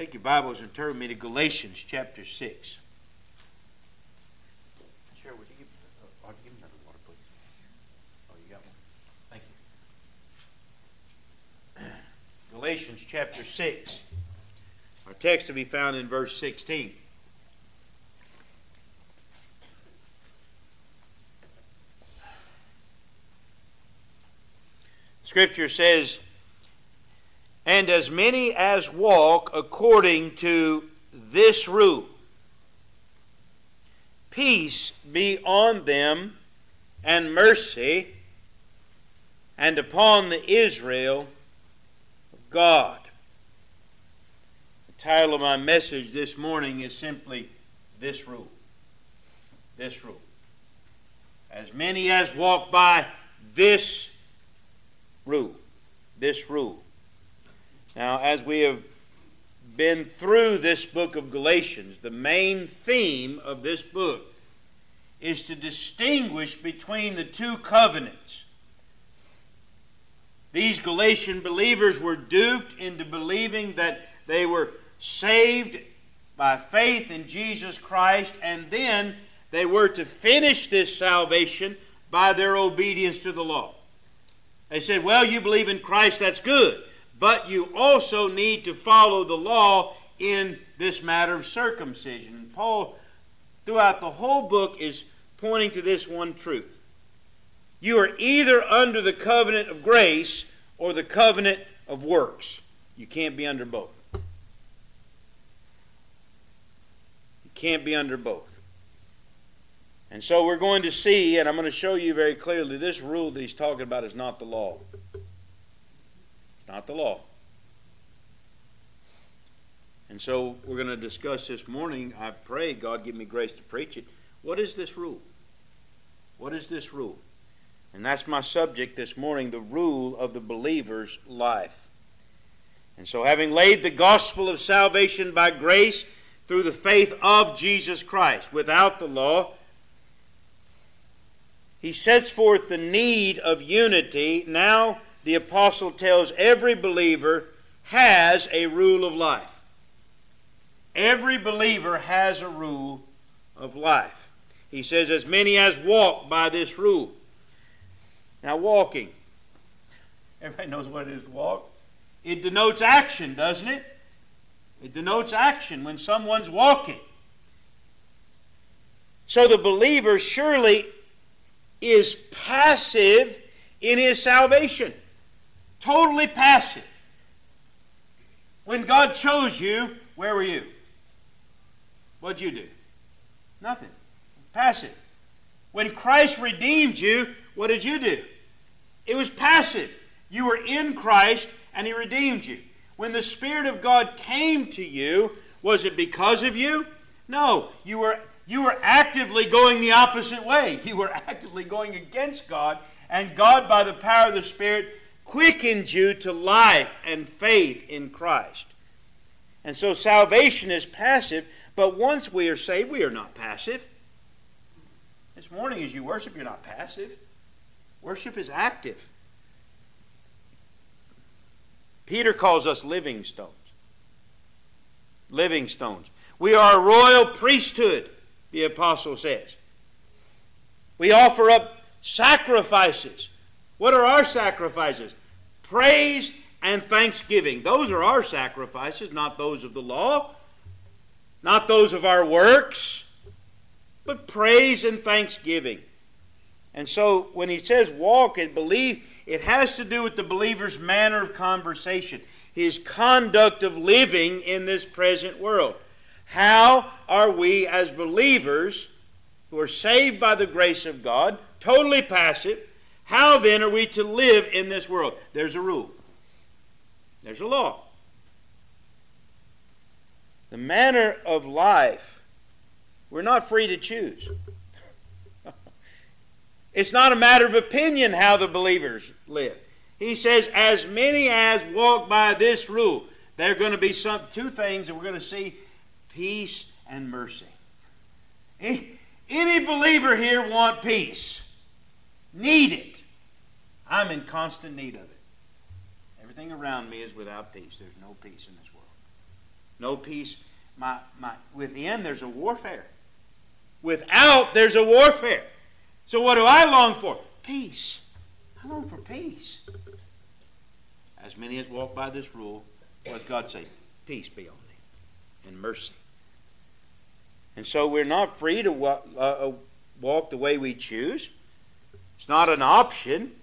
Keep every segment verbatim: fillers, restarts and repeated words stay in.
Take your Bibles and turn me to Galatians chapter six. Cheryl, would you give, uh, give me another water, please? Oh, you got one? Thank you. Galatians chapter six. Our text to be found in verse sixteen. Scripture says, "And as many as walk according to this rule, peace be on them, and mercy, and upon the Israel of God." The title of my message this morning is simply, This Rule. This Rule. As many as walk by this rule. This rule. Now, as we have been through this book of Galatians, the main theme of this book is to distinguish between the two covenants. These Galatian believers were duped into believing that they were saved by faith in Jesus Christ, and then they were to finish this salvation by their obedience to the law. They said, well, you believe in Christ, that's good. But you also need to follow the law in this matter of circumcision. And Paul, throughout the whole book, is pointing to this one truth. You are either under the covenant of grace or the covenant of works. You can't be under both. You can't be under both. And so we're going to see, and I'm going to show you very clearly, this rule that he's talking about is not the law. It's not the law. And so we're going to discuss this morning. I pray God give me grace to preach it. What is this rule? What is this rule? And that's my subject this morning, the rule of the believer's life. And so having laid the gospel of salvation by grace through the faith of Jesus Christ without the law, he sets forth the need of unity. Now the apostle tells every believer has a rule of life. Every believer has a rule of life. He says, as many as walk by this rule. Now walking. Everybody knows what it is to walk. It denotes action, doesn't it? It denotes action when someone's walking. So the believer surely is passive in his salvation. Totally passive. When God chose you, where were you? What'd you do? Nothing. Passive. When Christ redeemed you, what did you do? It was passive. You were in Christ and He redeemed you. When the Spirit of God came to you, was it because of you? No. You were You were actively going the opposite way. You were actively going against God, and God, by the power of the Spirit, quickened you to life and faith in Christ. And so salvation is passive, but once we are saved, we are not passive. This morning as you worship, you're not passive. Worship is active. Peter calls us living stones. Living stones. We are a royal priesthood, the apostle says. We offer up sacrifices. What are our sacrifices? Praise and thanksgiving. Those are our sacrifices, not those of the law, not those of our works, but praise and thanksgiving. And so when he says walk and believe, it has to do with the believer's manner of conversation, his conduct of living in this present world. How are we as believers who are saved by the grace of God, totally passive, how then are we to live in this world? There's a rule. There's a law. The manner of life, we're not free to choose. It's not a matter of opinion how the believers live. He says, as many as walk by this rule. There are going to be some two things that we're going to see. Peace and mercy. Any believer here want peace? Need it. I'm in constant need of it. Everything around me is without peace. There's no peace in this world. No peace. My, my, within there's a warfare. Without there's a warfare. So what do I long for? Peace. I long for peace. As many as walk by this rule, what does God say? Peace be on thee, and mercy. And so we're not free to walk, uh, walk the way we choose. It's not an option.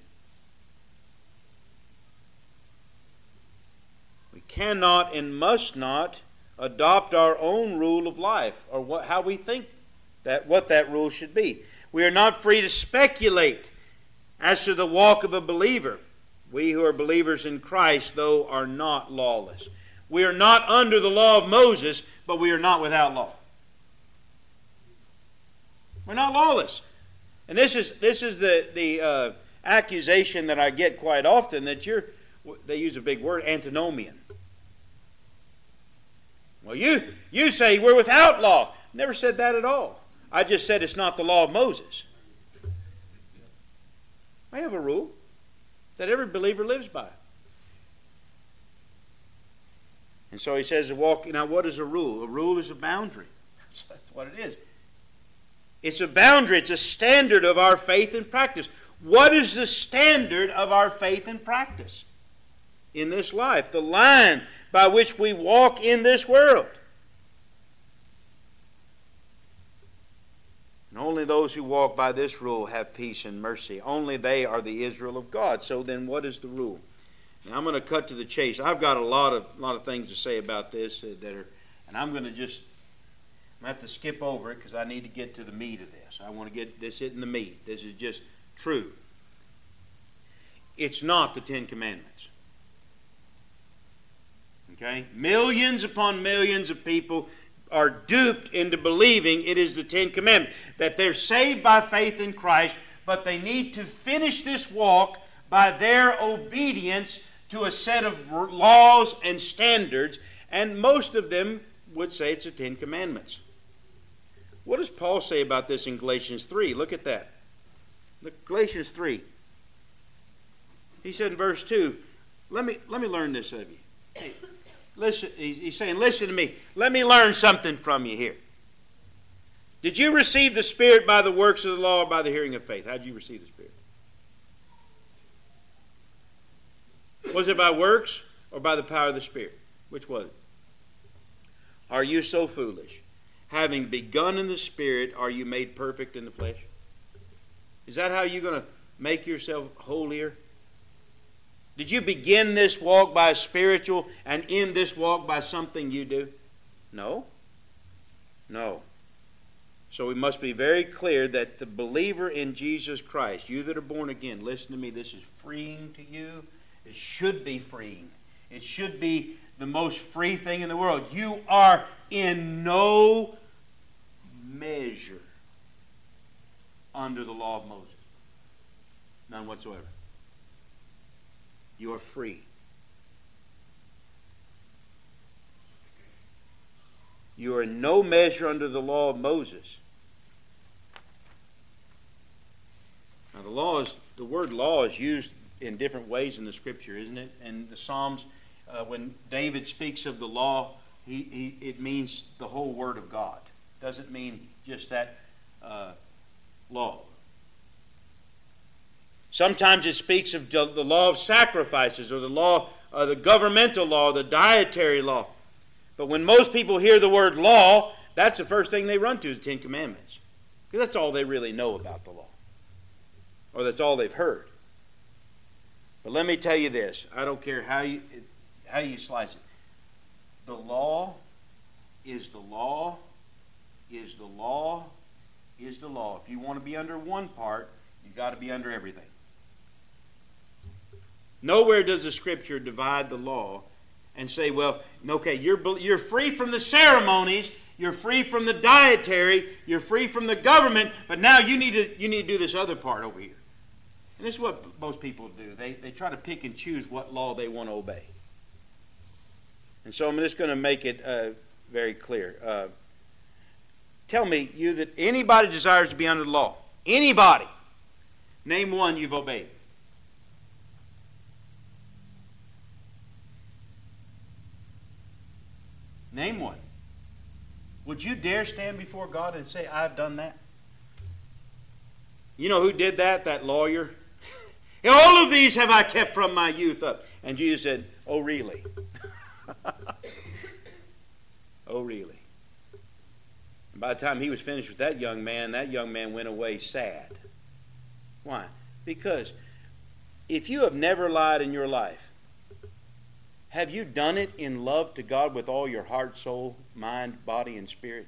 We cannot and must not adopt our own rule of life, or what, how we think that what that rule should be. We are not free to speculate as to the walk of a believer. We who are believers in Christ, though, are not lawless. We are not under the law of Moses, but we are not without law. We're not lawless. And this is this is the, the uh, accusation that I get quite often, that you're, they use a big word, antinomian. Well, you, you say we're without law. Never said that at all. I just said it's not the law of Moses. I have a rule that every believer lives by. And so he says to walk. Now, what is a rule? A rule is a boundary. That's what it is. It's a boundary. It's a standard of our faith and practice. What is the standard of our faith and practice in this life? The line by which we walk in this world. And only those who walk by this rule have peace and mercy. Only they are the Israel of God. So then what is the rule? Now I'm going to cut to the chase. I've got a lot of lot of things to say about this uh, that are, and I'm going to just I'm going to have to skip over it because I need to get to the meat of this. I want to get this in the meat. This is just true. It's not the Ten Commandments. Okay? Millions upon millions of people are duped into believing it is the Ten Commandments, that they're saved by faith in Christ, but they need to finish this walk by their obedience to a set of laws and standards, and most of them would say it's the Ten Commandments. What does Paul say about this in Galatians three? Look at that. Look, Galatians three. He said in verse two, let me, let me learn this of you. Hey, listen, he's saying, listen to me. Let me learn something from you here. Did you receive the Spirit by the works of the law or by the hearing of faith? How did you receive the Spirit? Was it by works or by the power of the Spirit? Which was it? Are you so foolish? Having begun in the Spirit, are you made perfect in the flesh? Is that how you're going to make yourself holier? Did you begin this walk by a spiritual and end this walk by something you do? No. No. So we must be very clear that the believer in Jesus Christ, you that are born again, listen to me, this is freeing to you. It should be freeing. It should be the most free thing in the world. You are in no measure under the law of Moses. None whatsoever. You are free. You are in no measure under the law of Moses. Now the law is, the word law is used in different ways in the Scripture, isn't it? And the Psalms, uh, when David speaks of the law, he, he it means the whole Word of God. It doesn't mean just that uh, law. Sometimes it speaks of the law of sacrifices or the law, uh, the governmental law, the dietary law. But when most people hear the word law, that's the first thing they run to is the Ten Commandments. Because that's all they really know about the law. Or that's all they've heard. But let me tell you this. I don't care how you, how you slice it. The law is the law, is the law, is the law. If you want to be under one part, you've got to be under everything. Nowhere does the Scripture divide the law and say, well, okay, you're, you're free from the ceremonies, you're free from the dietary, you're free from the government, but now you need to, you need to do this other part over here. And this is what most people do. They, they try to pick and choose what law they want to obey. And so I'm just going to make it uh, very clear. Uh, tell me, you that anybody desires to be under the law. Anybody. Name one you've obeyed. Name one. Would you dare stand before God and say, I've done that? You know who did that? That lawyer. All of these have I kept from my youth up. And Jesus said, oh, really? Oh, really? And by the time he was finished with that young man, that young man went away sad. Why? Because if you have never lied in your life, have you done it in love to God with all your heart, soul, mind, body, and spirit?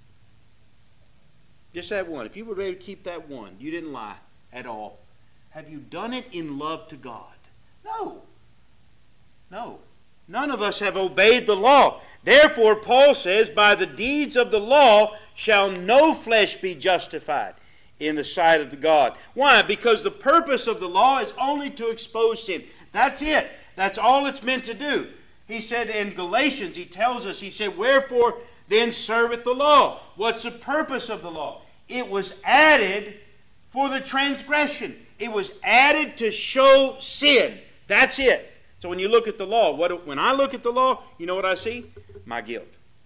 Just that one. If you were ready to keep that one, you didn't lie at all. Have you done it in love to God? No. No. None of us have obeyed the law. Therefore, Paul says, by the deeds of the law shall no flesh be justified in the sight of the God. Why? Because the purpose of the law is only to expose sin. That's it. That's all it's meant to do. He said in Galatians, he tells us, he said, wherefore then serveth the law? What's the purpose of the law? It was added for the transgression. It was added to show sin. That's it. So when you look at the law, what, when I look at the law, you know what I see? My guilt.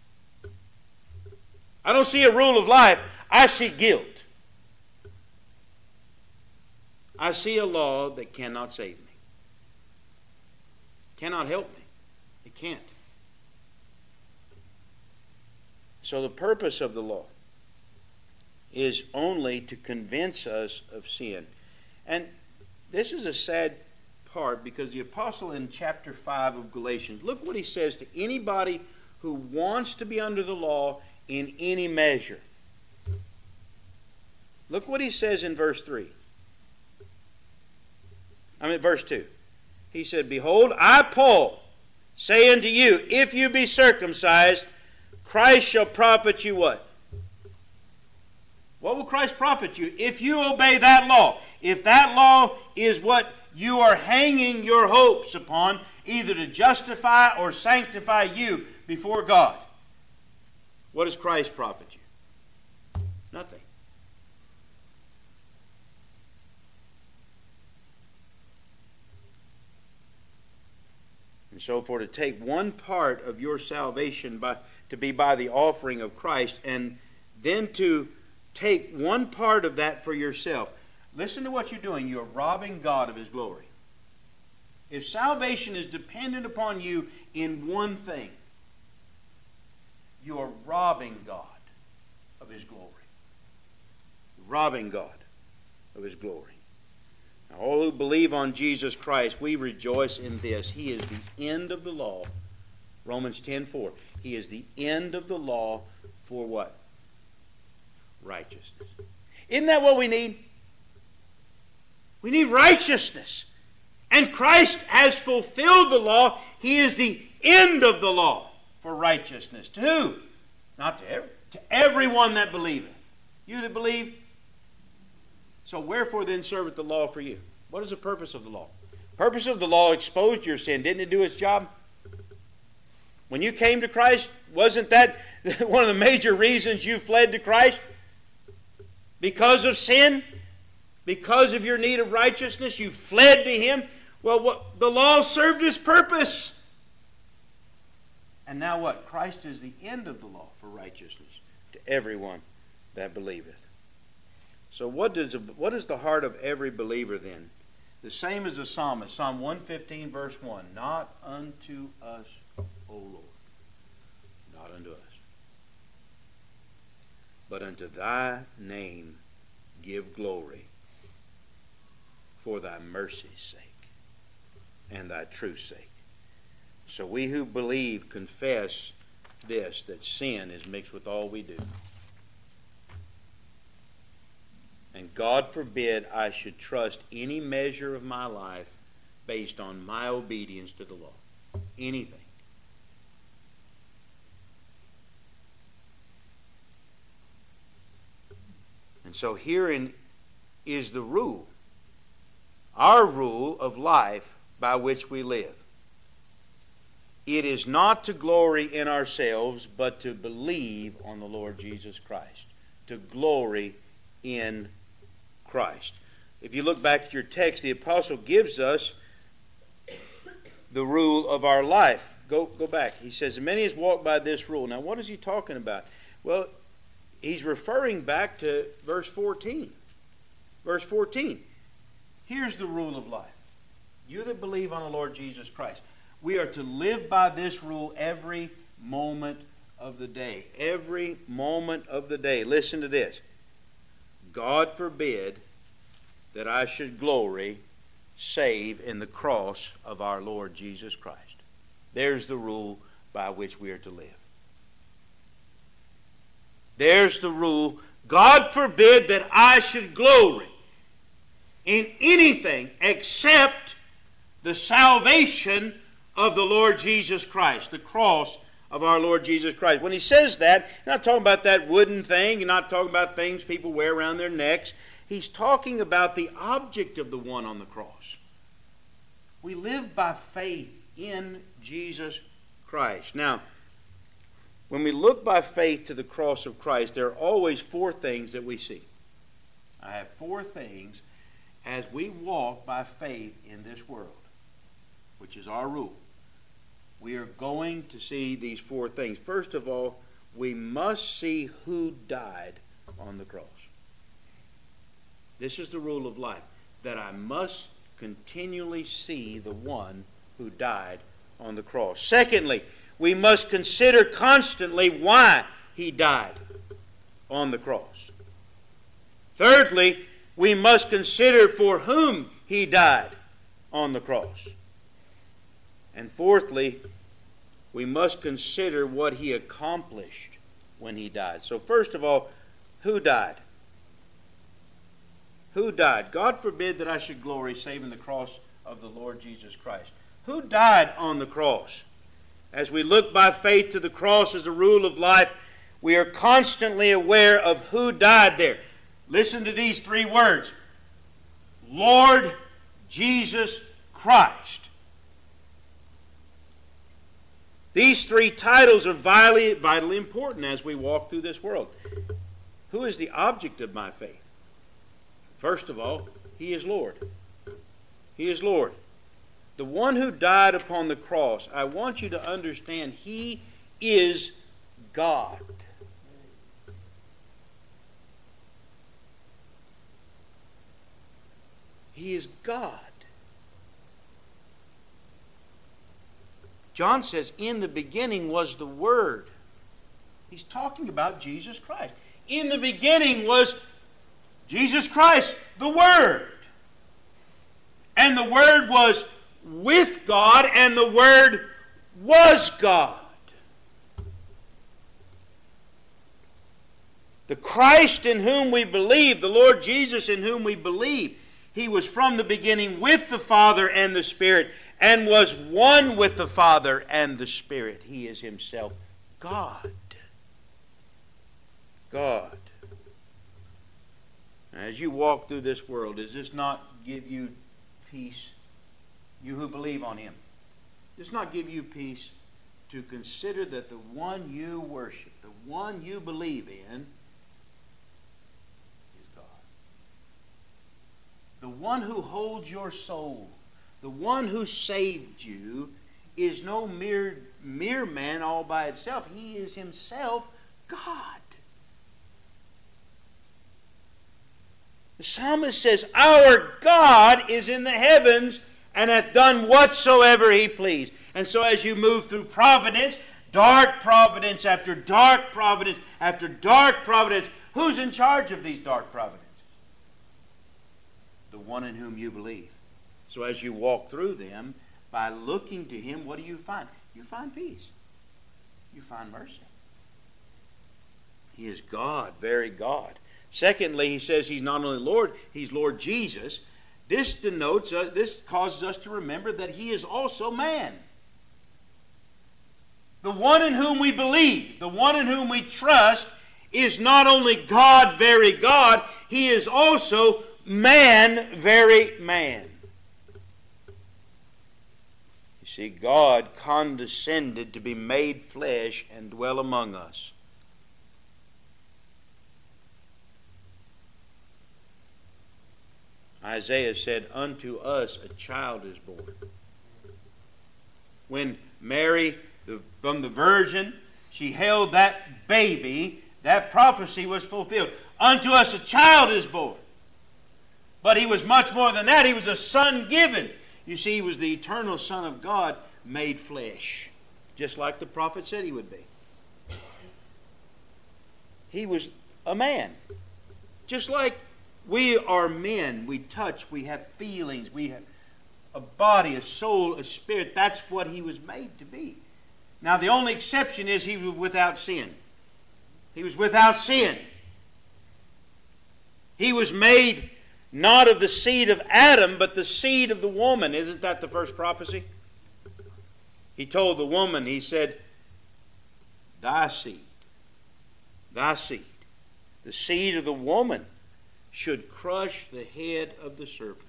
I don't see a rule of life. I see guilt. I see a law that cannot save me. Cannot help me. It can't. So the purpose of the law is only to convince us of sin. And this is a sad part because the apostle in chapter five of Galatians, look what he says to anybody who wants to be under the law in any measure. Look what he says in verse three. I mean verse two. He said, behold, I, Paul, say unto you, if you be circumcised, Christ shall profit you what? What will Christ profit you? If you obey that law. If that law is what you are hanging your hopes upon, either to justify or sanctify you before God. What does Christ profit you? Nothing. And so for to take one part of your salvation by, to be by the offering of Christ, and then to take one part of that for yourself. Listen to what you're doing. You're robbing God of His glory. If salvation is dependent upon you in one thing, you are robbing God of His glory. Robbing God of His glory. Now, all who believe on Jesus Christ, we rejoice in this. He is the end of the law. Romans ten four. He is the end of the law for what? Righteousness. Isn't that what we need? We need righteousness. And Christ has fulfilled the law. He is the end of the law for righteousness. To who? Not to every, to everyone that believeth. You that believe. So wherefore then serveth the law for you? What is the purpose of the law? The purpose of the law exposed your sin. Didn't it do its job? When you came to Christ, wasn't that one of the major reasons you fled to Christ? Because of sin? Because of your need of righteousness, you fled to Him? Well, what, the law served its purpose. And now what? Christ is the end of the law for righteousness to everyone that believeth. So what does what is the heart of every believer then? The same as the psalmist, Psalm one fifteen verse one. Not unto us, O Lord. Not unto us. But unto thy name give glory for thy mercy's sake and thy truth's sake. So we who believe confess this, that sin is mixed with all we do. And God forbid I should trust any measure of my life based on my obedience to the law. Anything. And so herein is the rule. Our rule of life by which we live. It is not to glory in ourselves, but to believe on the Lord Jesus Christ. To glory in Christ. If you look back at your text, the apostle gives us the rule of our life. go, go back. He says, many has walked by this rule. Now, what is he talking about? Well, he's referring back to verse fourteen. Verse fourteen. Here's the rule of life. You that believe on the Lord Jesus Christ. We are to live by this rule every moment of the day. Every moment of the day. Listen to this. God forbid that I should glory save in the cross of our Lord Jesus Christ. There's the rule by which we are to live. There's the rule. God forbid that I should glory in anything except the salvation of the Lord Jesus Christ, the cross of our Lord Jesus Christ. When he says that, he's not talking about that wooden thing, he's not talking about things people wear around their necks. He's talking about the object of the one on the cross. We live by faith in Jesus Christ. Now, when we look by faith to the cross of Christ, there are always four things that we see. I have four things as we walk by faith in this world, which is our rule. We are going to see these four things. First of all, we must see who died on the cross. This is the rule of life, that I must continually see the one who died on the cross. Secondly, we must consider constantly why he died on the cross. Thirdly, we must consider for whom he died on the cross. And fourthly, we must consider what he accomplished when he died. So first of all, who died? Who died? God forbid that I should glory save in the cross of the Lord Jesus Christ. Who died on the cross? As we look by faith to the cross as the rule of life, we are constantly aware of who died there. Listen to these three words. Lord Jesus Christ. These three titles are vitally, vitally important as we walk through this world. Who is the object of my faith? First of all, he is Lord. He is Lord. The one who died upon the cross, I want you to understand, he is God. He is God. John says, in the beginning was the Word. He's talking about Jesus Christ. In the beginning was Jesus Christ, the Word. And the Word was with God, and the Word was God. The Christ in whom we believe, the Lord Jesus in whom we believe, he was from the beginning with the Father and the Spirit, and was one with the Father and the Spirit. He is himself God. God. As you walk through this world, does this not give you peace? You who believe on him. Does this not give you peace to consider that the one you worship, the one you believe in, is God? The one who holds your soul, the one who saved you, is no mere, mere man all by itself. He is himself God. The psalmist says, our God is in the heavens and hath done whatsoever he pleased. And so as you move through providence, dark providence after dark providence after dark providence, who's in charge of these dark providences? The one in whom you believe. So as you walk through them, by looking to him, what do you find? You find peace. You find mercy. He is God, very God. Secondly, he says he's not only Lord, he's Lord Jesus. This denotes, uh, this causes us to remember that he is also man. The one in whom we believe, the one in whom we trust, is not only God, very God, he is also man, very man. You see, God condescended to be made flesh and dwell among us. Isaiah said, unto us a child is born. When Mary, the, from the virgin, she held that baby. That prophecy was fulfilled. Unto us a child is born. But he was much more than that. He was a son given. You see, he was the eternal Son of God made flesh. Just like the prophet said he would be. He was a man. Just like we are men. We touch. We have feelings. We have a body, a soul, a spirit. That's what he was made to be. Now the only exception is he was without sin. He was without sin. He was made not of the seed of Adam, but the seed of the woman. Isn't that the first prophecy? He told the woman, he said, thy seed, thy seed, the seed of the woman should crush the head of the serpent.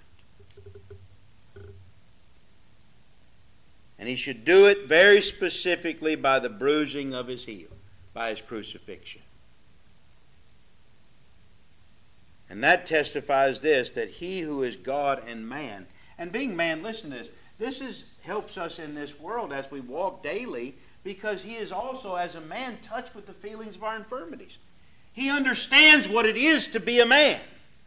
And he should do it very specifically by the bruising of his heel, by his crucifixion. And that testifies this, that he who is God and man, and being man, listen to this, this is, helps us in this world as we walk daily, because he is also, as a man, touched with the feelings of our infirmities. He understands what it is to be a man.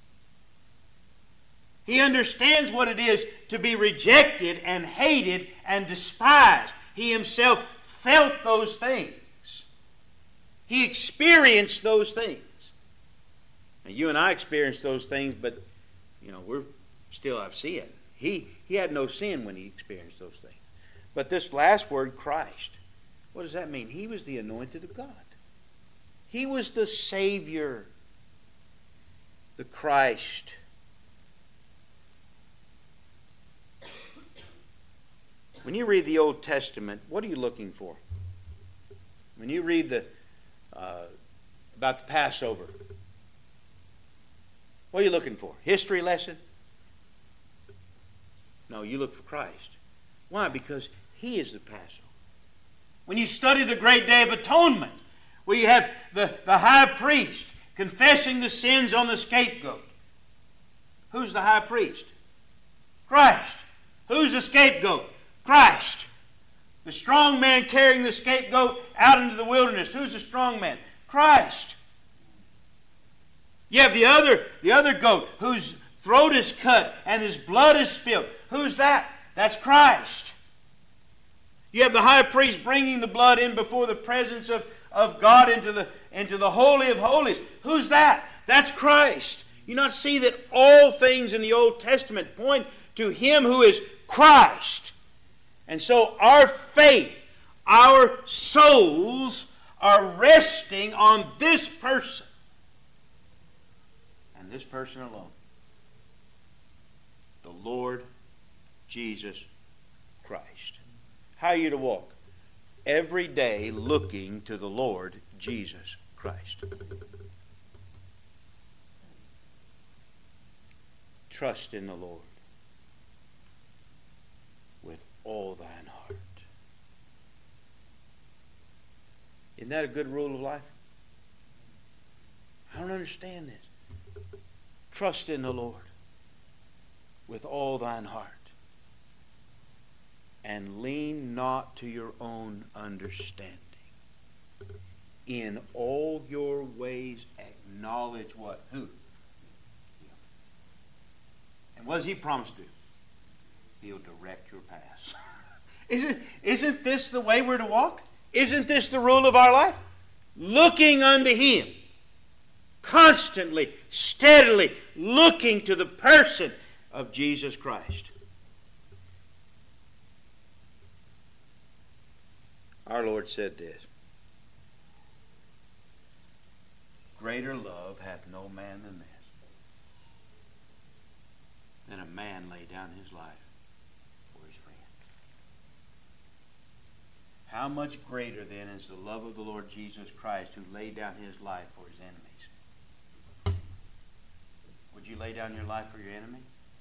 He understands what it is to be rejected and hated and despised. He himself felt those things. He experienced those things. Now, you and I experienced those things, but, you know, we're still have sin. He, he had no sin when he experienced those things. But this last word, Christ, what does that mean? He was the anointed of God. He was the Savior, the Christ. When you read the Old Testament, what are you looking for? When you read the uh, about the Passover, what are you looking for? History lesson? No, you look for Christ. Why? Because he is the Passover. When you study the great Day of Atonement, where you have the, the high priest confessing the sins on the scapegoat. Who's the high priest? Christ. Who's the scapegoat? Christ. The strong man carrying the scapegoat out into the wilderness. Who's the strong man? Christ. You have the other, the other goat whose throat is cut and his blood is spilled. Who's that? That's Christ. You have the high priest bringing the blood in before the presence of, of God into the, into the Holy of Holies. Who's that? That's Christ. You not see that all things in the Old Testament point to him who is Christ. And so our faith, our souls are resting on this person. And this person alone. The Lord Jesus Christ. How are you to walk? Every day looking to the Lord Jesus Christ. Trust in the Lord with all thine heart. Isn't that a good rule of life? I don't understand this. Trust in the Lord with all thine heart. And lean not to your own understanding. In all your ways acknowledge what? Who? Him. And what does he promise to do? He'll direct your paths. Isn't, isn't this the way we're to walk? Isn't this the rule of our life? Looking unto him. Constantly, steadily looking to the person of Jesus Christ. Our Lord said this. Greater love hath no man than this, than a man lay down his life for his friend. How much greater then is the love of the Lord Jesus Christ, who laid down his life for his enemies? Would you lay down your life for your enemy?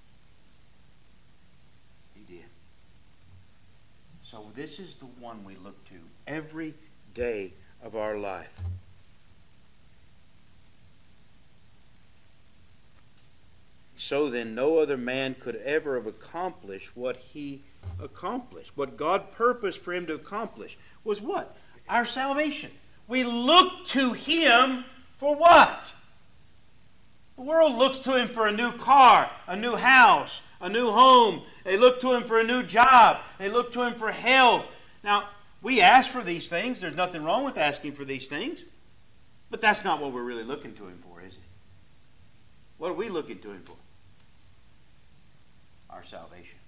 He did. So this is the one we look to every day of our life. So then no other man could ever have accomplished what he accomplished. What God purposed for him to accomplish was what? Our salvation. We look to him for what? The world looks to him for a new car, a new house, a new home. They look to him for a new job. They look to him for health. Now, we ask for these things. There's nothing wrong with asking for these things. But that's not what we're really looking to him for, is it? What are we looking to him for? Our salvation.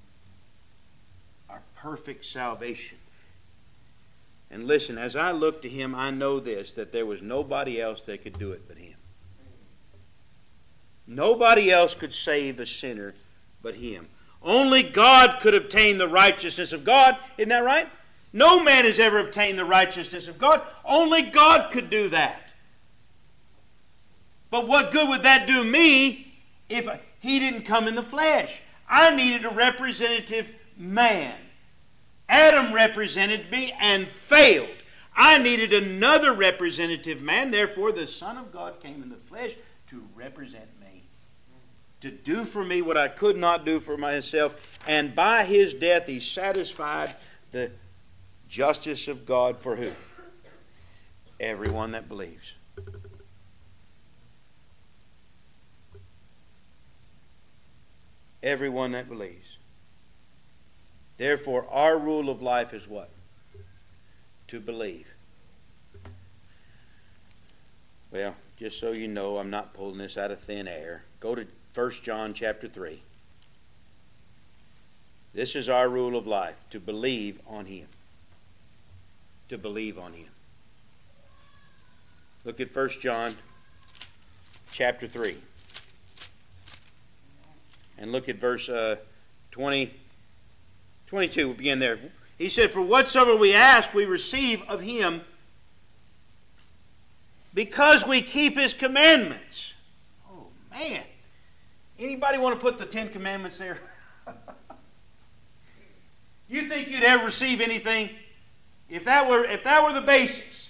Our perfect salvation. And listen, as I look to him, I know this, that there was nobody else that could do it but him. Nobody else could save a sinner but him. Only God could obtain the righteousness of God. Isn't that right? No man has ever obtained the righteousness of God. Only God could do that. But what good would that do me if he didn't come in the flesh? I needed a representative man. Adam represented me and failed. I needed another representative man. Therefore, the Son of God came in the flesh to represent me, to do for me what I could not do for myself. And by his death, he satisfied the justice of God for who? Everyone that believes. Everyone that believes. Therefore, our rule of life is what? To believe. Well, just so you know, I'm not pulling this out of thin air. Go to First John chapter three. This is our rule of life, to believe on him. To believe on him. Look at First John chapter three. And look at verse uh, twenty, twenty-two. We'll begin there. He said, for whatsoever we ask, we receive of him because we keep his commandments. Oh, man. Anybody want to put the Ten Commandments there? You think you'd ever receive anything if that were, if that were the basics?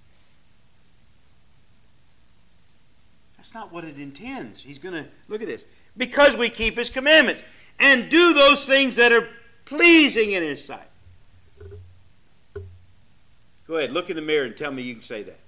That's not what it intends. He's going to, look at this. Because we keep his commandments and do those things that are pleasing in his sight. Go ahead, look in the mirror and tell me you can say that.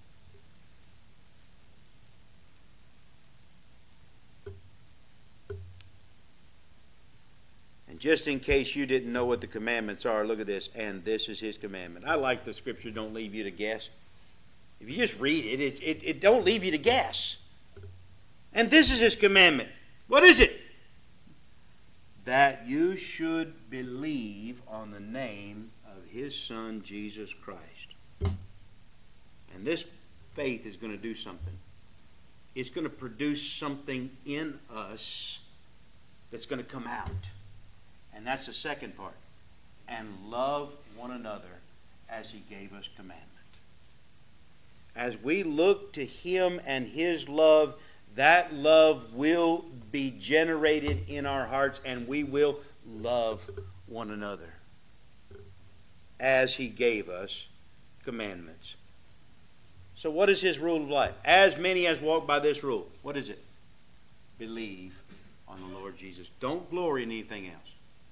And just in case you didn't know what the commandments are, look at this. And this is his commandment. I like the scripture don't leave you to guess. If you just read it, it, it, it don't leave you to guess. And this is his commandment. What is it? That you should believe on the name of his Son, Jesus Christ. And this faith is going to do something. It's going to produce something in us that's going to come out. And that's the second part. And love one another as he gave us commandment. As we look to him and his love, that love will be generated in our hearts and we will love one another as he gave us commandments. So what is his rule of life? As many as walk by this rule. What is it? Believe on the Lord Jesus. Don't glory in anything else.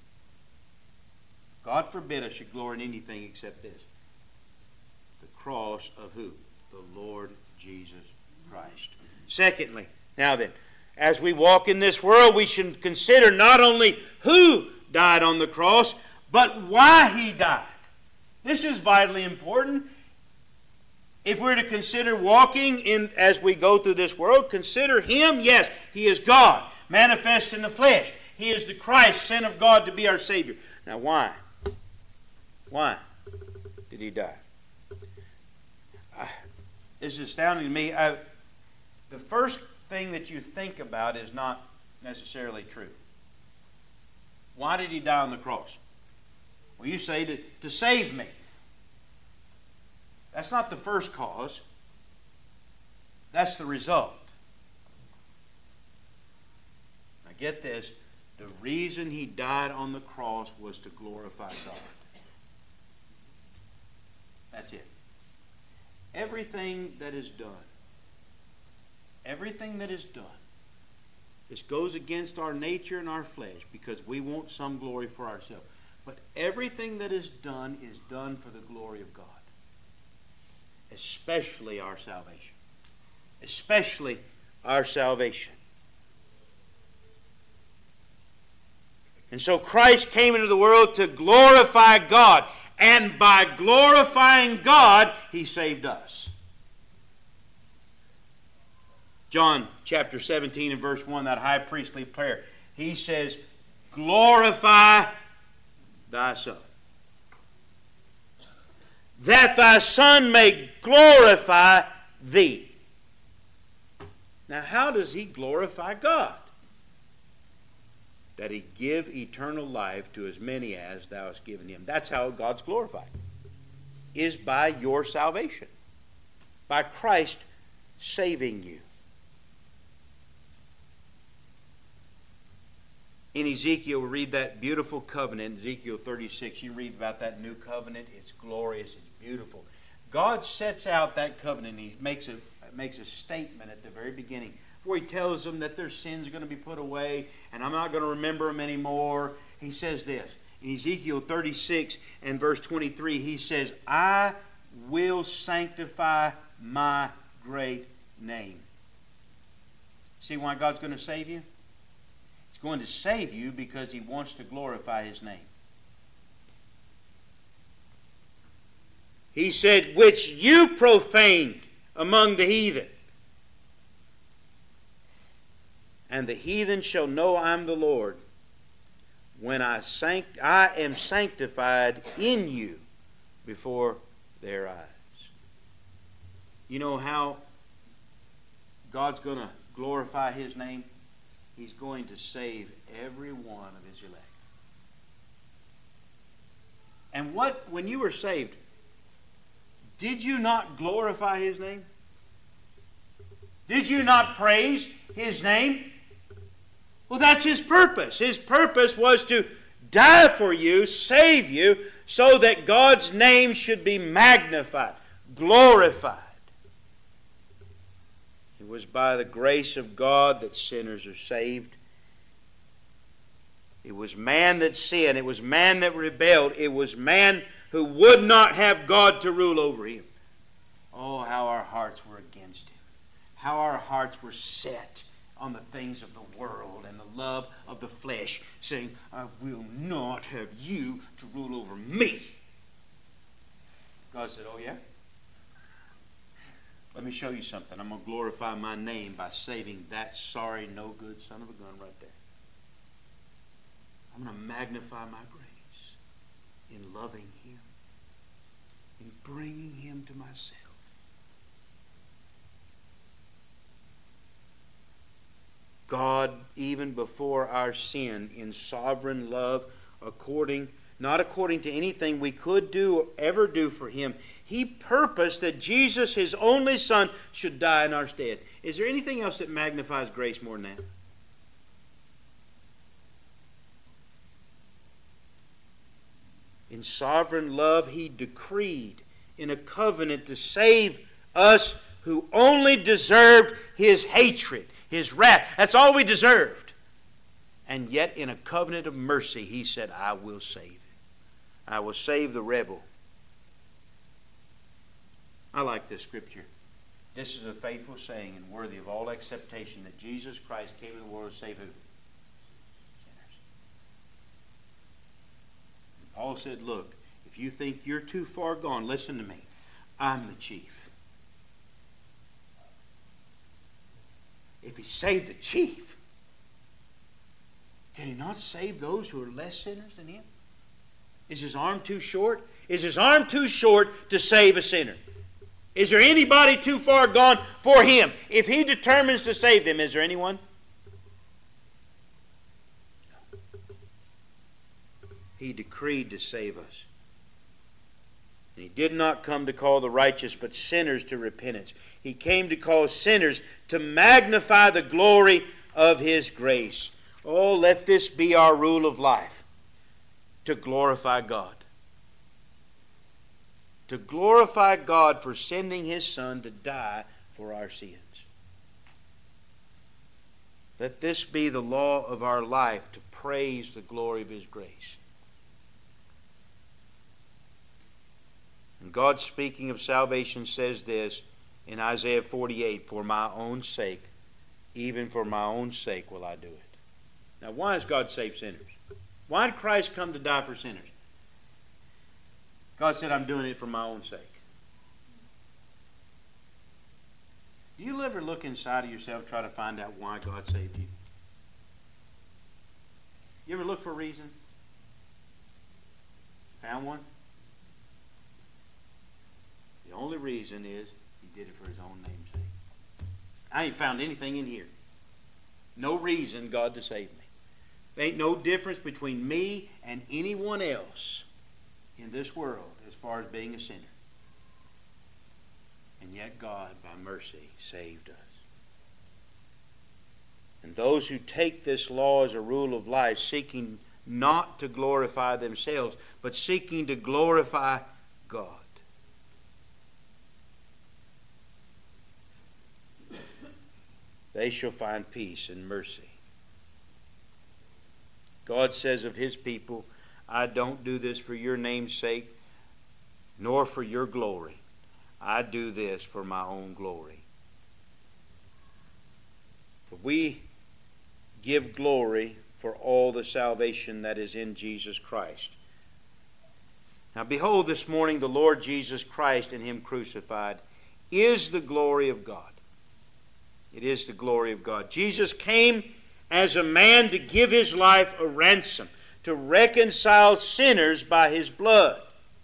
God forbid I should glory in anything except this. The cross of who? The Lord Jesus Christ. Secondly, now then, as we walk in this world, we should consider not only who died on the cross, but why he died. This is vitally important. If we're to consider walking in as we go through this world, consider him. Yes, he is God, manifest in the flesh. He is the Christ, sent of God to be our Savior. Now why? Why did he die? I, this is astounding to me. I, the first thing that you think about is not necessarily true. Why did he die on the cross? Well, you say to, to save me. That's not the first cause. That's the result. Now get this. The reason he died on the cross was to glorify God. That's it. Everything that is done, everything that is done This goes against our nature and our flesh because we want some glory for ourselves. But everything that is done is done for the glory of God. Especially our salvation. Especially our salvation. And so Christ came into the world to glorify God. And by glorifying God, He saved us. John chapter seventeen and verse one, that high priestly prayer. He says, glorify thy Son, that thy Son may glorify thee. Now, how does He glorify God? That He give eternal life to as many as thou hast given Him. That's how God's glorified. Is by your salvation. By Christ saving you. In Ezekiel, we read that beautiful covenant, Ezekiel thirty-six. You read about that new covenant. It's glorious. It's beautiful. God sets out that covenant. He makes a, makes a statement at the very beginning where He tells them that their sins are going to be put away and I'm not going to remember them anymore. He says this. In Ezekiel thirty-six and verse twenty-three, He says, I will sanctify my great name. See why God's going to save you? He's going to save you because He wants to glorify His name. He said, which you profaned among the heathen. And the heathen shall know I am the Lord when I, sanct- I am sanctified in you before their eyes. You know how God's going to glorify His name? He's going to save every one of His elect. And what, when you were saved, did you not glorify His name? Did you not praise His name? Well, that's His purpose. His purpose was to die for you, save you, so that God's name should be magnified, glorified. It was by the grace of God that sinners are saved. It was man that sinned. It was man that rebelled. It was man who would not have God to rule over him. Oh, how our hearts were against Him. How our hearts were set on the things of the world and the love of the flesh, saying, I will not have you to rule over me. God said, oh yeah? Let me show you something. I'm going to glorify my name by saving that sorry, no good son of a gun right there. I'm going to magnify my grace in loving Him, in bringing Him to myself. God, even before our sin, in sovereign love, according, not according to anything we could do or ever do for Him, He purposed that Jesus, His only Son, should die in our stead. Is there anything else that magnifies grace more than that? In sovereign love, He decreed in a covenant to save us who only deserved His hatred, His wrath. That's all we deserved. And yet in a covenant of mercy, He said, I will save. I will save the rebel. I like this scripture. This is a faithful saying and worthy of all acceptation that Jesus Christ came into the world to save who? Sinners. And Paul said, look, if you think you're too far gone, listen to me. I'm the chief. If He saved the chief, can He not save those who are less sinners than Him? Is His arm too short? Is His arm too short to save a sinner? Is there anybody too far gone for Him? If He determines to save them, is there anyone? No. He decreed to save us. And He did not come to call the righteous, but sinners to repentance. He came to call sinners to magnify the glory of His grace. Oh, let this be our rule of life, to glorify God. To glorify God for sending His Son to die for our sins. Let this be the law of our life, to praise the glory of His grace. And God, speaking of salvation, says this in Isaiah forty-eight, "For my own sake, even for my own sake will I do it." Now, why does God save sinners? Why did Christ come to die for sinners? God said, "I'm doing it for my own sake." Do you ever look inside of yourself, try to find out why God saved you? You ever look for a reason? Found one? The only reason is He did it for His own name's sake. I ain't found anything in here. No reason God to save me. There ain't no difference between me and anyone else in this world as far as being a sinner. And yet God, by mercy, saved us. And those who take this law as a rule of life, seeking not to glorify themselves, but seeking to glorify God. They shall find peace and mercy. God says of His people, "I don't do this for your name's sake, nor for your glory. I do this for my own glory." But we give glory for all the salvation that is in Jesus Christ. Now behold, this morning the Lord Jesus Christ and Him crucified is the glory of God. It is the glory of God. Jesus came as a man to give His life a ransom, to reconcile sinners by His blood.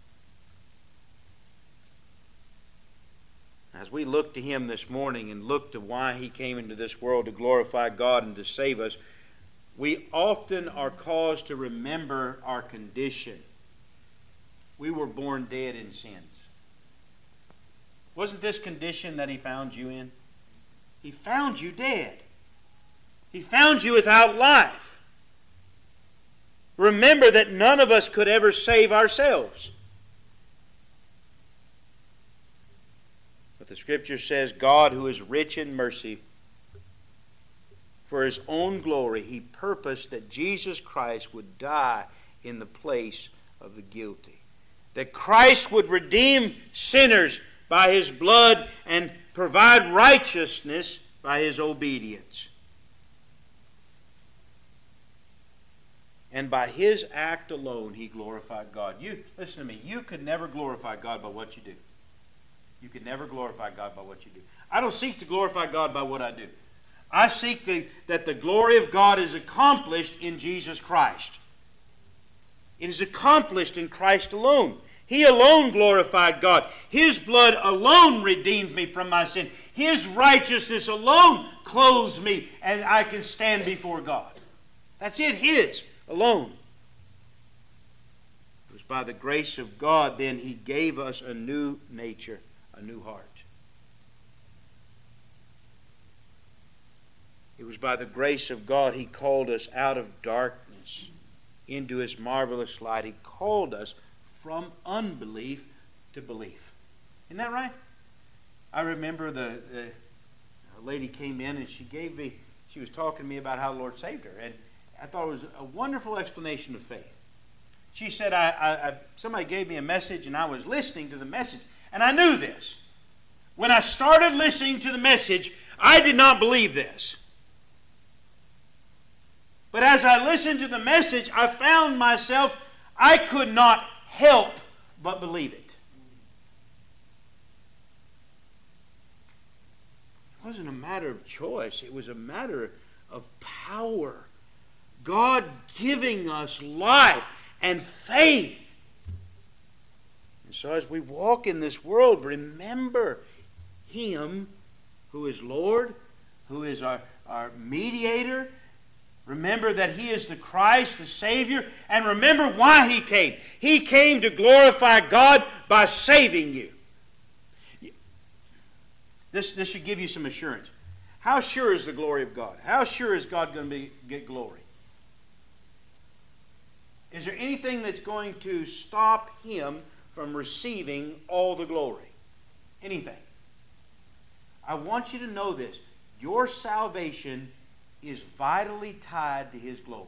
As we look to Him this morning and look to why He came into this world to glorify God and to save us, we often are caused to remember our condition. We were born dead in sins. Wasn't this condition that He found you in? He found you dead. He found you without life. Remember that none of us could ever save ourselves. But the Scripture says, God, who is rich in mercy, for His own glory, He purposed that Jesus Christ would die in the place of the guilty. That Christ would redeem sinners by His blood and provide righteousness by His obedience. And by His act alone, He glorified God. You, listen to me, you could never glorify God by what you do. You could never glorify God by what you do. I don't seek to glorify God by what I do. I seek the, that the glory of God is accomplished in Jesus Christ. It is accomplished in Christ alone. He alone glorified God. His blood alone redeemed me from my sin. His righteousness alone clothes me and I can stand before God. That's it, His alone. It was by the grace of God then He gave us a new nature, a new heart. It was by the grace of God He called us out of darkness into His marvelous light. He called us from unbelief to belief. Isn't that right? I remember the, the a lady came in and she gave me, she was talking to me about how the Lord saved her. And I thought it was a wonderful explanation of faith. She said, I, I, I somebody gave me a message and I was listening to the message. And I knew this. When I started listening to the message, I did not believe this. But as I listened to the message, I found myself, I could not help but believe it. It wasn't a matter of choice. It was a matter of power. God giving us life and faith. And so as we walk in this world, remember Him who is Lord, who is our, our mediator. Remember that He is the Christ, the Savior, and remember why He came. He came to glorify God by saving you. This, this should give you some assurance. How sure is the glory of God? How sure is God going to be, get glory? Is there anything that's going to stop Him from receiving all the glory? Anything? I want you to know this. Your salvation is vitally tied to His glory.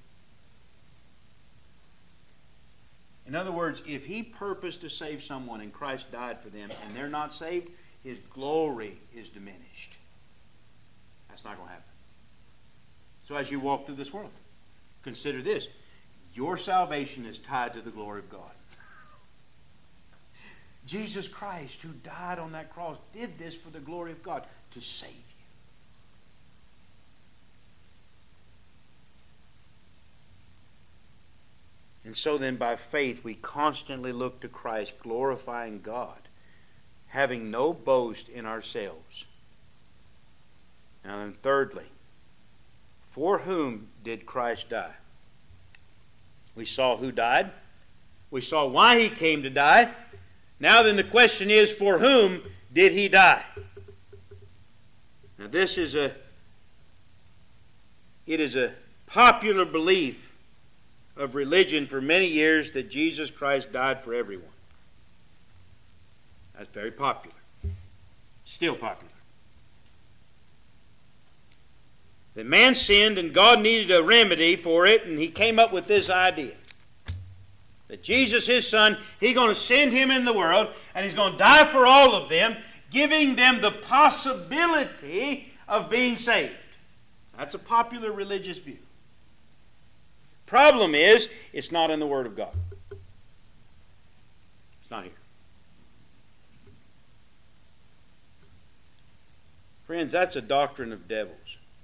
In other words, if He purposed to save someone and Christ died for them and they're not saved, His glory is diminished. That's not going to happen. So as you walk through this world, consider this. Your salvation is tied to the glory of God. Jesus Christ, who died on that cross, did this for the glory of God, to save you. And so then, by faith, we constantly look to Christ, glorifying God, having no boast in ourselves. Now then, thirdly, for whom did Christ die? We saw who died. We saw why He came to die. Now then, the question is, for whom did He die? Now this is a, it is a popular belief of religion for many years that Jesus Christ died for everyone. That's very popular. Still popular. That man sinned and God needed a remedy for it, and He came up with this idea. That Jesus, His Son, He's going to send Him in the world, and He's going to die for all of them, giving them the possibility of being saved. That's a popular religious view. Problem is, it's not in the Word of God. It's not here. Friends, that's a doctrine of devils.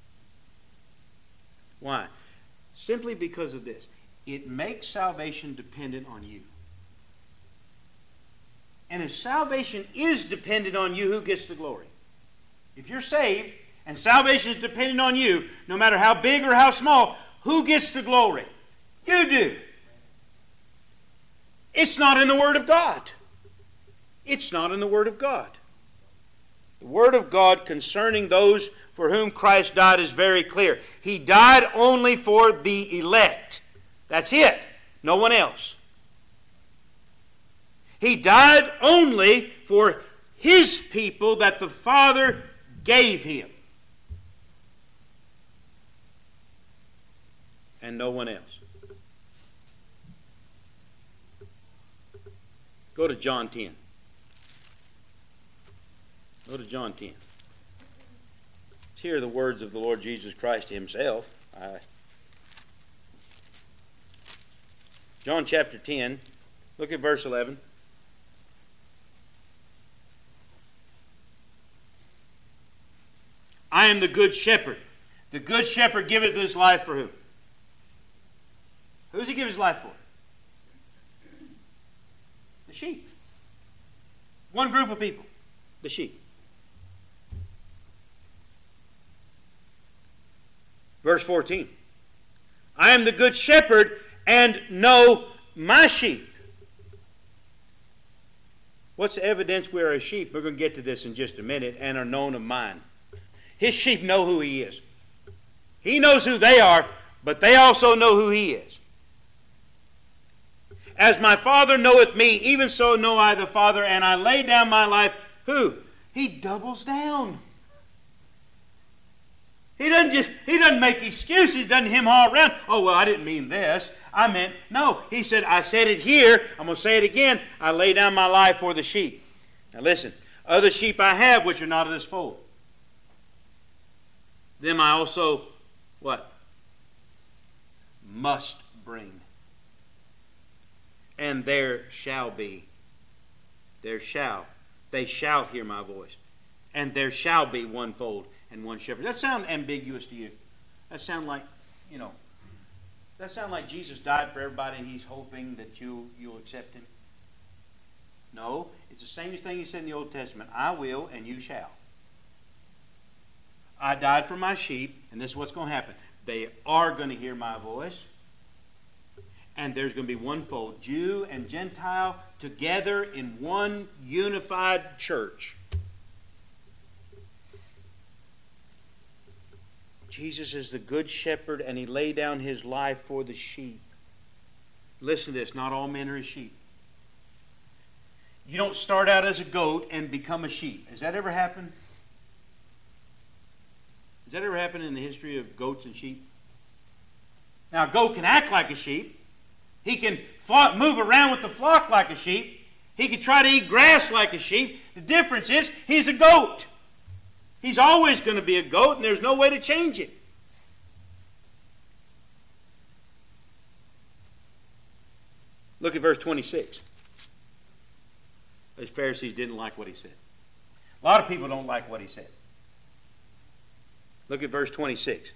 Why? Simply because of this. It makes salvation dependent on you. And if salvation is dependent on you, who gets the glory? If you're saved and salvation is dependent on you, no matter how big or how small, who gets the glory? You do. It's not in the Word of God. It's not in the Word of God. The Word of God concerning those for whom Christ died is very clear. He died only for the elect. That's it. No one else. He died only for His people that the Father gave Him. And no one else. Go to John ten. Go to John ten. Let's hear the words of the Lord Jesus Christ Himself. I John chapter ten, look at verse eleven. I am the good shepherd. The good shepherd giveth his life for who? Who does He give His life for? The sheep. One group of people. The sheep. Verse fourteen. I am the good shepherd and know my sheep. What's the evidence we are a sheep? We're going to get to this in just a minute. And are known of mine. His sheep know who He is. He knows who they are, but they also know who He is. As my Father knoweth me, even so know I the Father, and I lay down my life. Who? He doubles down. He doesn't just, he doesn't make excuses, he doesn't hem all around. Oh, well, I didn't mean this. I meant, no. He said, I said it here. I'm going to say it again. I lay down my life for the sheep. Now listen. Other sheep I have which are not of this fold. Them I also, what? Must bring. And there shall be. There shall. They shall hear my voice. And there shall be one fold and one shepherd. Does that sound ambiguous to you? That sound like, you know, that sound like Jesus died for everybody and He's hoping that you, you'll accept Him? No. It's the same thing He said in the Old Testament. I will and you shall. I died for my sheep, and this is what's going to happen. They are going to hear my voice, and there's going to be one fold, Jew and Gentile, together in one unified church. Jesus is the good shepherd, and He laid down His life for the sheep. Listen to this, not all men are as sheep. You don't start out as a goat and become a sheep. Has that ever happened? Has that ever happened in the history of goats and sheep? Now, a goat can act like a sheep. He can flock, move around with the flock like a sheep. He can try to eat grass like a sheep. The difference is he's a goat. He's always going to be a goat, and there's no way to change it. Look at verse twenty-six. Those Pharisees didn't like what he said. A lot of people don't like what he said. Look at verse twenty-six.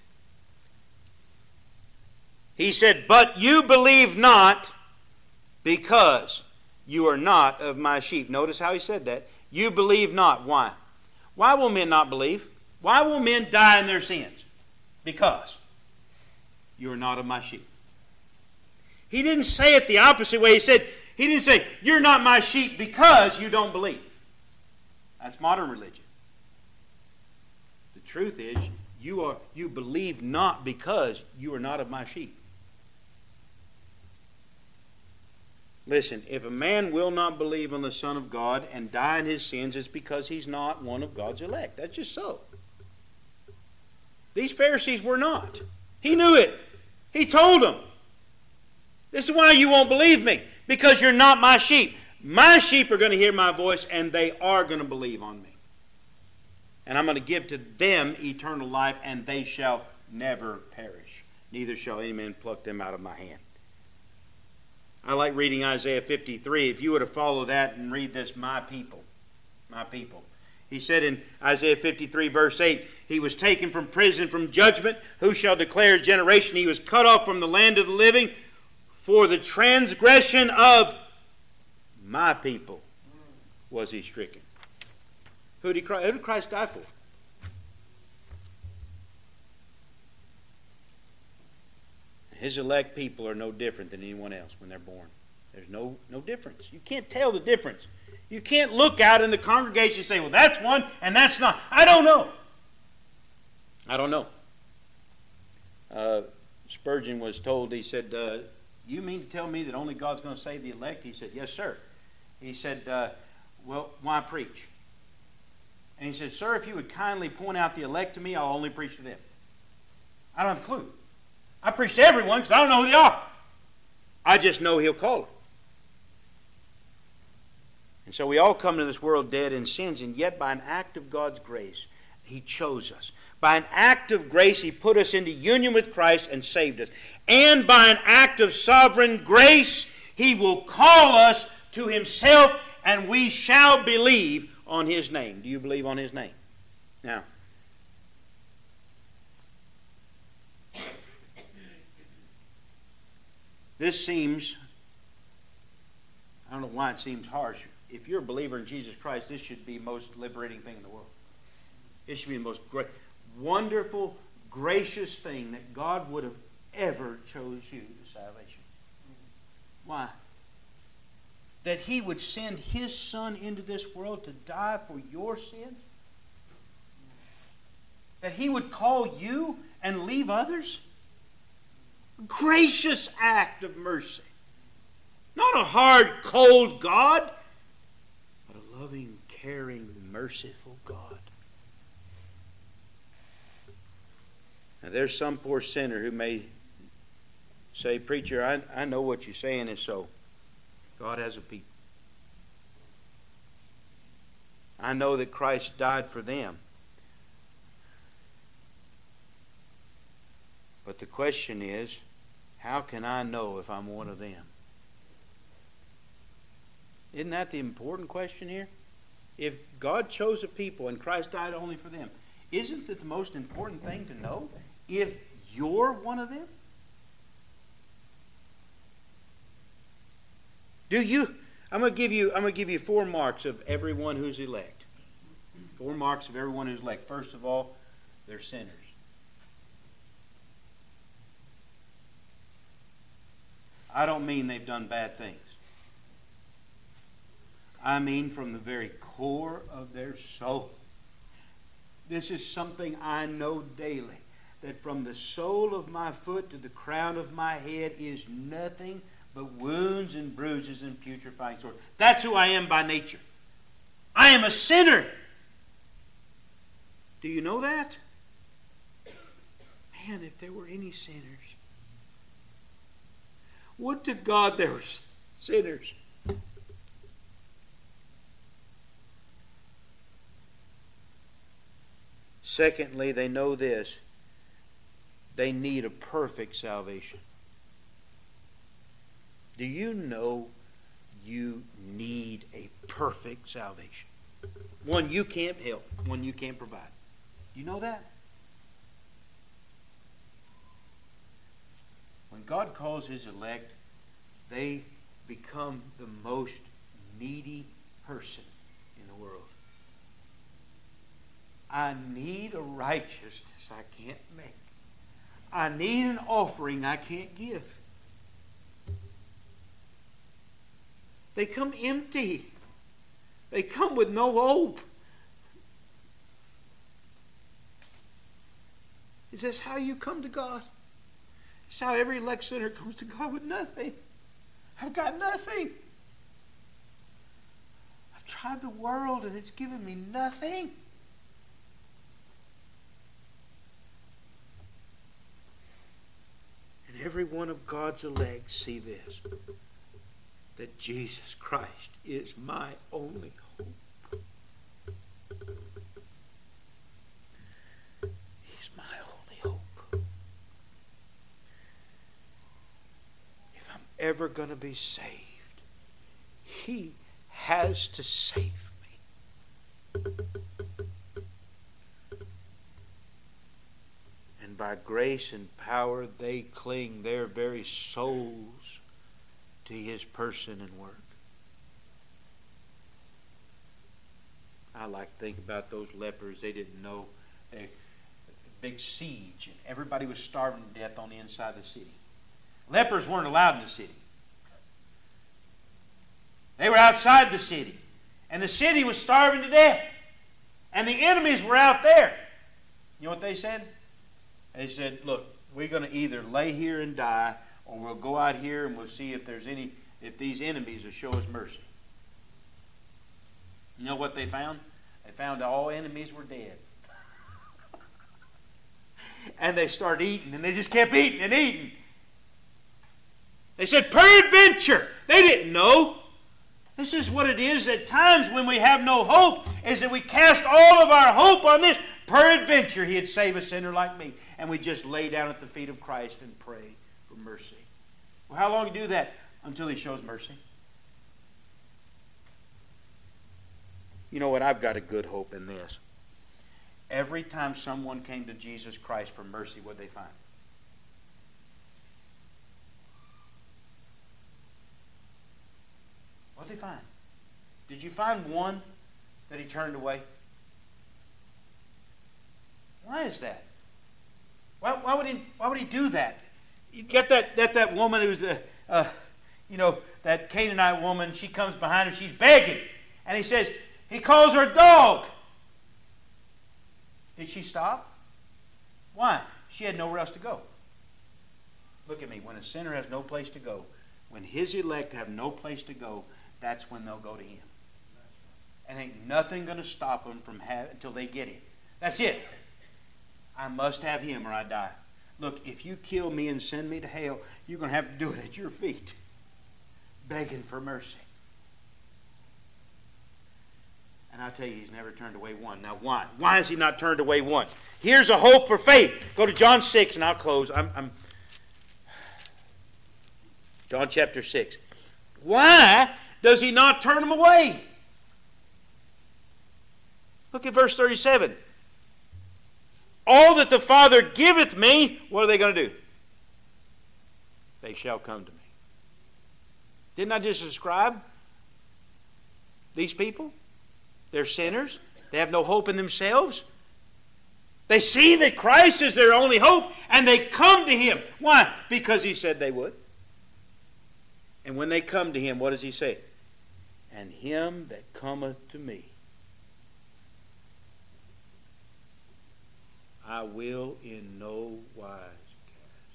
He said, "But you believe not because you are not of my sheep." Notice how he said that. You believe not. Why? Why will men not believe? Why will men die in their sins? Because you are not of my sheep. He didn't say it the opposite way. He said, he didn't say, you're not my sheep because you don't believe. That's modern religion. The truth is, you are you believe not because you are not of my sheep. Listen, if a man will not believe on the Son of God and die in his sins, it's because he's not one of God's elect. That's just so. These Pharisees were not. He knew it. He told them. This is why you won't believe me, because you're not my sheep. My sheep are going to hear my voice, and they are going to believe on me. And I'm going to give to them eternal life, and they shall never perish. Neither shall any man pluck them out of my hand. I like reading Isaiah fifty-three. If you were to follow that and read this, my people, my people. He said in Isaiah fifty-three, verse eight, he was taken from prison, from judgment. Who shall declare his generation? He was cut off from the land of the living. For the transgression of my people was he stricken. Who did, Christ, who did Christ die for? His elect people are no different than anyone else when they're born. There's no, no difference. You can't tell the difference. You can't look out in the congregation and say, well, that's one and that's not. I don't know. I don't know. Uh, Spurgeon was told, he said, uh, you mean to tell me that only God's going to save the elect? He said, yes, sir. He said, uh, well, why preach? And he said, sir, if you would kindly point out the elect to me, I'll only preach to them. I don't have a clue. I preach to everyone because I don't know who they are. I just know he'll call them. And so we all come to this world dead in sins, and yet by an act of God's grace, he chose us. By an act of grace, he put us into union with Christ and saved us. And by an act of sovereign grace, he will call us to himself, and we shall believe on his name. Do you believe on his name? Now, this seems, I don't know why it seems harsh. If you're a believer in Jesus Christ, this should be the most liberating thing in the world. It should be the most great, wonderful, gracious thing that God would have ever chose you to salvation. Why? That he would send his Son into this world to die for your sins? That he would call you and leave others? Gracious act of mercy. Not a hard, cold God, but a loving, caring, merciful God. Now there's some poor sinner who may say, preacher, I, I know what you're saying is so. God has a people. I know that Christ died for them. But the question is, how can I know if I'm one of them? Isn't that the important question here? If God chose a people and Christ died only for them, isn't it the most important thing to know if you're one of them? Do you? I'm going to give you. I'm going to give you four marks of everyone who's elect. Four marks of everyone who's elect. First of all, they're sinners. I don't mean they've done bad things. I mean from the very core of their soul. This is something I know daily, that from the sole of my foot to the crown of my head is nothing but wounds and bruises and putrefying sores. That's who I am by nature. I am a sinner. Do you know that? Man, if there were any sinners. Would to God there were sinners. Secondly, they know this. They need a perfect salvation. Do you know you need a perfect salvation? One you can't help, one you can't provide. Do you know that? When God calls His elect, they become the most needy person in the world. I need a righteousness I can't make. I need an offering I can't give. They come empty. They come with no hope. Is this how you come to God? It's how every elect sinner comes to God, with nothing. I've got nothing. I've tried the world and it's given me nothing. And every one of God's elect see this, that Jesus Christ is my only hope. He's my only hope. If I'm ever going to be saved, He has to save me. And by grace and power, they cling their very souls to His person and work. I like to think about those lepers. They didn't know. A big siege, and everybody was starving to death on the inside of the city. Lepers weren't allowed in the city. They were outside the city. And the city was starving to death. And the enemies were out there. You know what they said? They said, look, we're going to either lay here and die, or we'll go out here and we'll see if there's any, if these enemies will show us mercy. You know what they found? They found all enemies were dead. And they started eating, and they just kept eating and eating. They said, peradventure. They didn't know. This is what it is at times when we have no hope, is that we cast all of our hope on this. Peradventure, He'd save a sinner like me. And we just lay down at the feet of Christ and pray for mercy. Well, how long do you do that? Until He shows mercy. You know what? I've got a good hope in this. Every time someone came to Jesus Christ for mercy, what did they find? What did they find? Did you find one that He turned away? Why is that? Why, why would he? Why would he do that? You get that that that woman who's the, uh, you know, that Canaanite woman. She comes behind him. She's begging, and he says he calls her a dog. Did she stop? Why? She had nowhere else to go. Look at me. When a sinner has no place to go, when his elect have no place to go, that's when they'll go to Him. And ain't nothing going to stop them from having until they get Him. That's it. I must have Him or I die. Look, if you kill me and send me to hell, you're going to have to do it at your feet, begging for mercy. And I tell you, He's never turned away one. Now, why? Why has He not turned away one? Here's a hope for faith. Go to John six, and I'll close. I'm, I'm John chapter six. Why does He not turn them away? Look at verse thirty-seven. All that the Father giveth me, what are they going to do? They shall come to me. Didn't I just describe these people? They're sinners. They have no hope in themselves. They see that Christ is their only hope, and they come to Him. Why? Because He said they would. And when they come to Him, what does He say? And him that cometh to me, I will in no wise cast.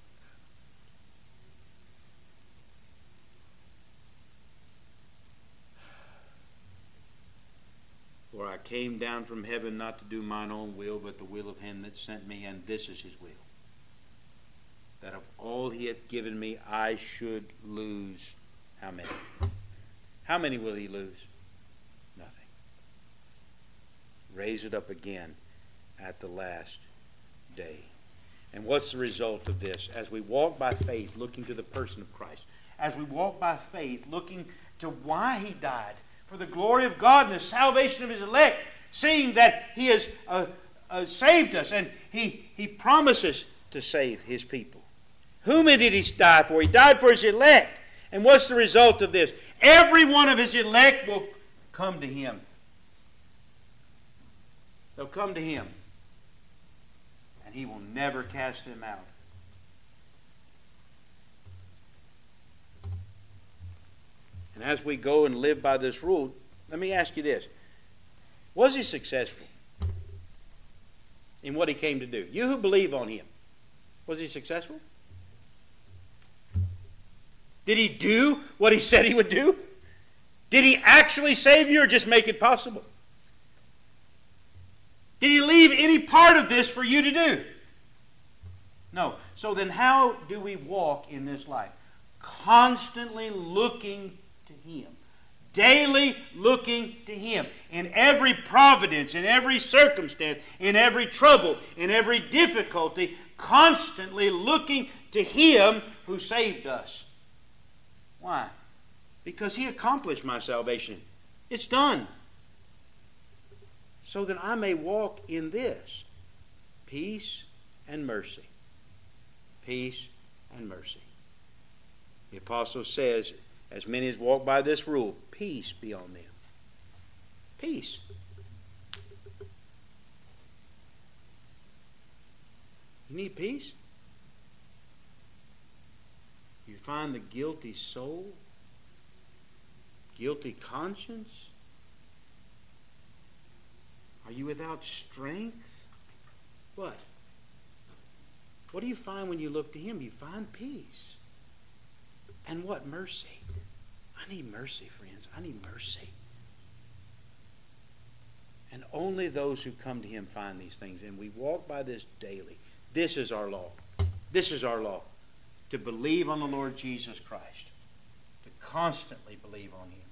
For I came down from heaven not to do mine own will, but the will of Him that sent me, and this is His will. that of all he hath given me, I should lose how many? How many will he lose? Nothing. Raise it up again at the last day. And what's the result of this? As we walk by faith, looking to the person of Christ, as we walk by faith, looking to why he died, for the glory of God and the salvation of his elect, seeing that he has uh, uh, saved us, and he, he promises to save his people. Whom did he die for? He died for his elect. And what's the result of this? Every one of his elect will come to him. They'll come to him. And he will never cast them out. And as we go and live by this rule, let me ask you this. Was he successful in what he came to do? You who believe on him, was he successful? Did he do what he said he would do? Did he actually save you or just make it possible? Did he leave any part of this for you to do? No. So then how do we walk in this life? Constantly looking to him. Daily looking to him. In every providence, in every circumstance, in every trouble, in every difficulty, constantly looking to him who saved us. Why? Because he accomplished my salvation. It's done. So that I may walk in this. Peace and mercy. Peace and mercy. The apostle says, as many as walk by this rule, peace be on them. Peace. You need peace? You find the guilty soul, guilty conscience? Are you without strength? What? What do you find when you look to him? You find peace. And what? Mercy. I need mercy, friends. I need mercy. And only those who come to him find these things. And we walk by this daily. This is our law. This is our law. To believe on the Lord Jesus Christ. To constantly believe on him.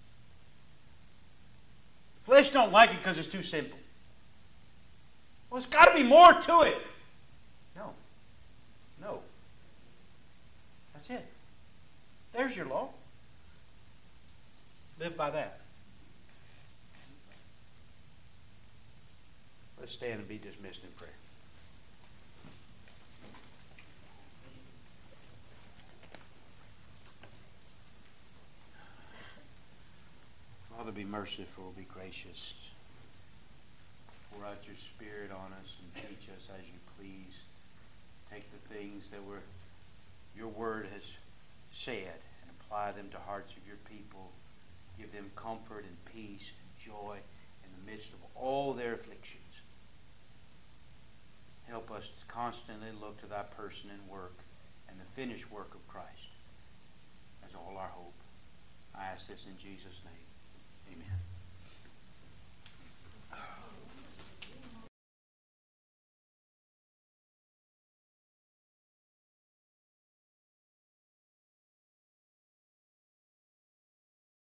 The flesh don't like it because it's too simple. Well, there's got to be more to it. No. No. That's it. There's your law. Live by that. Let's stand and be dismissed in prayer. Father, be merciful, be gracious. Pour out your Spirit on us and teach us as you please. Take the things that were your word has said and apply them to hearts of your people. Give them comfort and peace and joy in the midst of all their afflictions. Help us to constantly look to thy person and work and the finished work of Christ as all our hope. I ask this in Jesus' name. Amen.